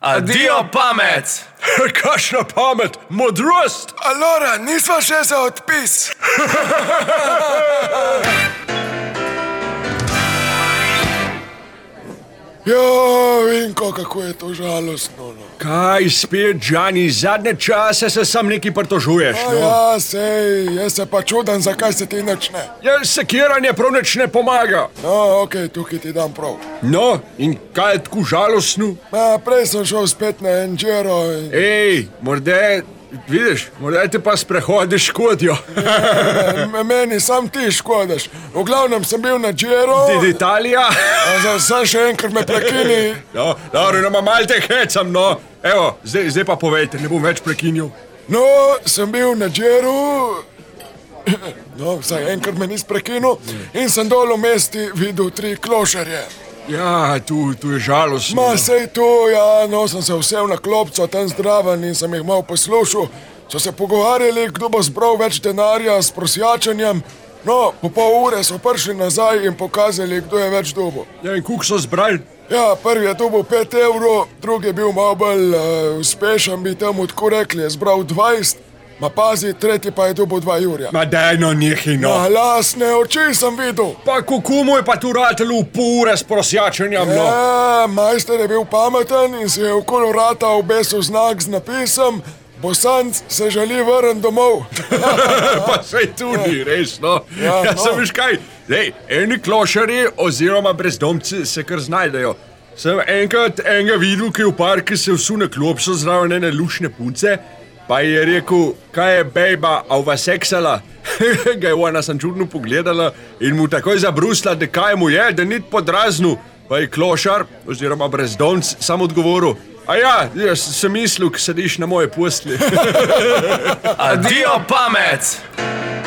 Adijo pamet! Kakšna pamet, modrost! Alora, nisva še za odpis. Vinko, kako je to žalostno. No. Kaj spet, Džani, zadnje čase se sam neki pritožuješ, no? Ja, sej, jaz se pa čudam, zakaj se ti nič ne. Sekiranje prav nič ne pomaga. No, okej, tukaj ti dam prav. No, in kaj je tako žalostno? Prej sem šel spet na Enđero in... Ej, morda, vidiš, morda te pa sprehodi škodijo. Meni sam ti škodiš. V glavnem sem bil na Džero... Italija? Zdaj še enkrat me prekini. No, dobro, no, mal te hecam, no. Evo, zdaj pa povejte, ne bom več prekinil. No, sem bil na Džeru... No, vsaj enkrat me nis prekinil in sem dol v mesti videl 3 klošarje. Ja, tu je žalostno. Sej tu, ja, no, sem se vsel na klopco tam zdraven in sem jih malo poslušal. So se pogovarjali, kdo bo zbral več denarja s prosjačenjem. No, po pol ure so prišli nazaj in pokazali, kdo je več dobil. Ja, in koliko so zbrali? Ja, prvi je dobil 5 evrov, drugi je bil malo bolj uspešen, bi temu tako rekli, je zbral 20. Ma pazi, tretji pa je dobil 2 jurja. Ma daj no nehaj, no. Na lasne oči sem videl. Pa kako mu je pa tu ratelo v pol ure s prosjačenjem, no? Ja, majster je bil pameten in si je okoli vrata obesil znak z napisom Bosanc se želi vrniti domov. Pa sej tu ni res, no. Ja, no. Sem veš kaj, eni klošarji oziroma brezdomci se kar znajdejo. Sem enkrat enega videl, ki je v parku se vsune klopso zraven ene lušne punce, pa je rekel, kaj je bejba, a ova seksala? Ga je ona sem čudno pogledala in mu takoj zabrusla, da kaj mu je, da ni podraznu. Pa je klošar, oziroma brezdomc, sam odgovoril, a ja, jaz sem mislil, k sediš na moje posli. Adijo pamet!